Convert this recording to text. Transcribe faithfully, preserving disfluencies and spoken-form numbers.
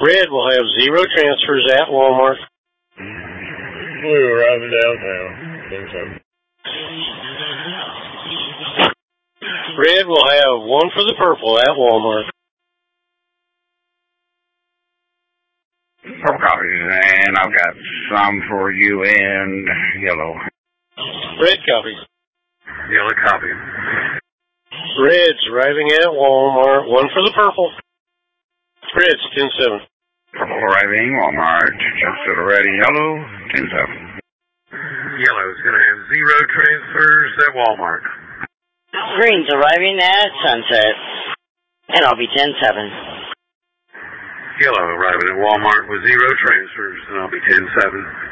Red will have zero transfers at Walmart. Blue arriving downtown. ten seven. Red will have one for the purple at Walmart. Purple copies, and I've got some for you in yellow. Red copy. Yellow copy. Red's arriving at Walmart. One for the purple. Red's ten seven. Purple arriving, Walmart. Just to the red and yellow, ten seven. Yellow's going to have zero transfers at Walmart. Green's arriving at Sunset, and I'll be ten seven. Yellow arriving at Walmart with zero transfers, and I'll be ten seven.